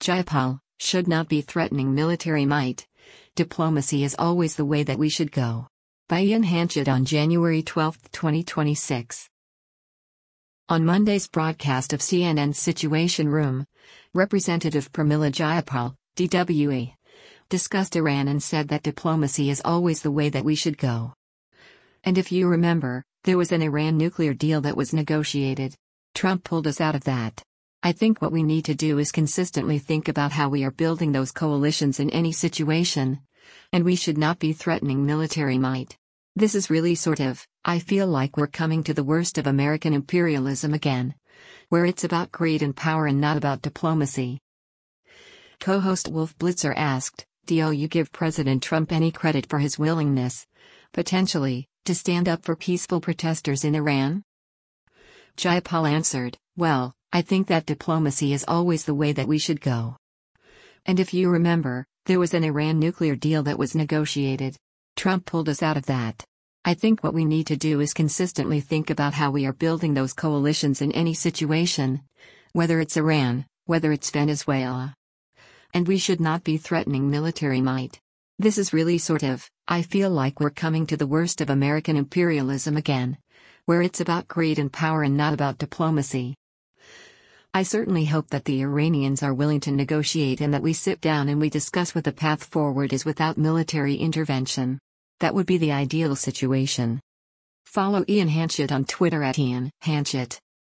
Jayapal should not be threatening military might. Diplomacy is always the way that we should go. By Ian Hanchett on January 12, 2026. On Monday's broadcast of CNN's Situation Room, Representative Pramila Jayapal, DWE, discussed Iran and said that diplomacy is always the way that we should go. And if you remember, there was an Iran nuclear deal that was negotiated. Trump pulled us out of that. I think what we need to do is consistently think about how we are building those coalitions in any situation. And we should not be threatening military might. This is really I feel like we're coming to the worst of American imperialism again. Where it's about greed and power and not about diplomacy. Co-host Wolf Blitzer asked, "Do you give President Trump any credit for his willingness, potentially, to stand up for peaceful protesters in Iran?" Jayapal answered, "Well, I think that diplomacy is always the way that we should go. And if you remember, there was an Iran nuclear deal that was negotiated. Trump pulled us out of that. I think what we need to do is consistently think about how we are building those coalitions in any situation. Whether it's Iran, whether it's Venezuela. And we should not be threatening military might. This is really I feel like we're coming to the worst of American imperialism again. Where it's about greed and power and not about diplomacy. I certainly hope that the Iranians are willing to negotiate and that we sit down and we discuss what the path forward is without military intervention. That would be the ideal situation." Follow Ian Hanchett on Twitter @Ian Hanchett.